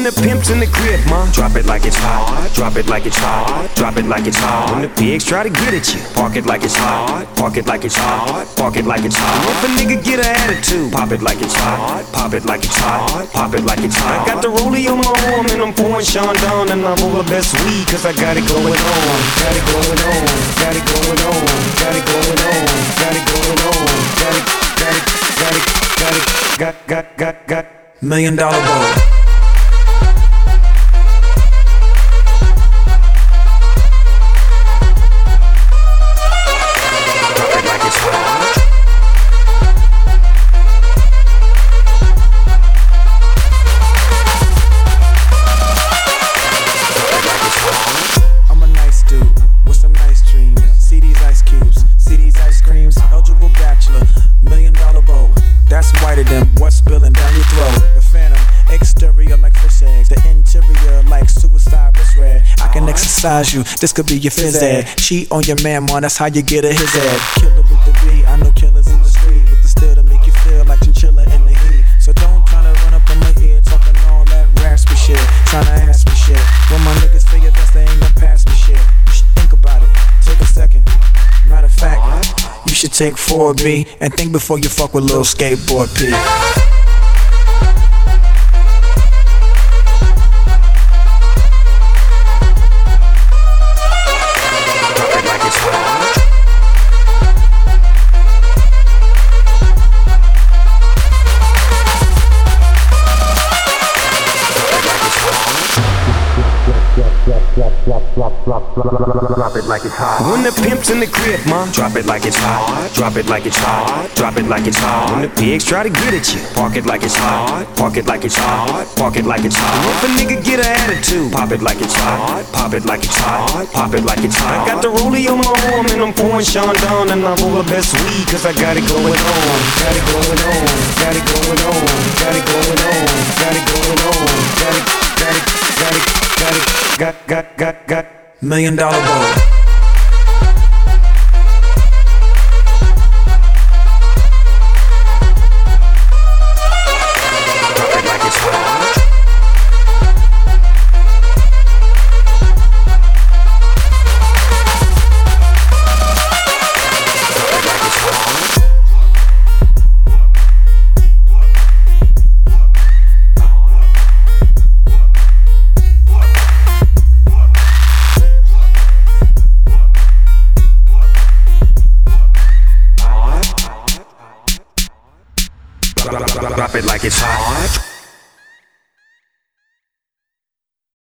the pimp's in the crib, ma, drop it like it's hot. Drop it like it's hot. Drop it like it's hot. When the pigs try to get at you, park it like it's hot. Park it like it's hot. Park it like it's hot. If a nigga get an attitude, pop it like it's hot. Pop it like it's hot. Pop it like it's hot. I got the rollie on my arm and I'm pouring Sean down, and I roll the best weed 'cause I got it going on. Got it going on. Got it going on. Got it going on. Got it going on. Got it. Got it. Got it. Got $1 million bowl. What's spilling down your throat? The phantom, exterior like fish eggs, the interior like suicide wrist red. I can exercise you, this could be your phys ed. Cheat on your man, man, that's how you get a his head. Killer with the beat, I know killers in the street with the still to make you feel like chinchilla in the heat. So don't try to run up in my ear talking all that raspy shit, trying to ask me shit. When my niggas feel your best, they ain't gonna pass me shit. You should think about it, take a second. Matter of fact, you should take 4B and think before you fuck with Lil Skateboard P. Drop it like it's hot. When the pimp's in the crib, ma, drop it like it's hot. Drop it like it's hot. Drop it like it's hot. When the pigs try to get at you, park it like it's hot. Park it like it's hot. Park it like it's hot. If a nigga get an attitude, pop it like it's hot. Pop it like it's hot. Pop it like it's hot. I got the rollie on my arm and I'm pouring Sean down, and I roll the best weed 'cause I got it going on. Got it going on. Got it going on. Got it going on. Got it going on. Got it. Got it. Got it. Got it. Got $1 million bowl. Drop it like it's hot.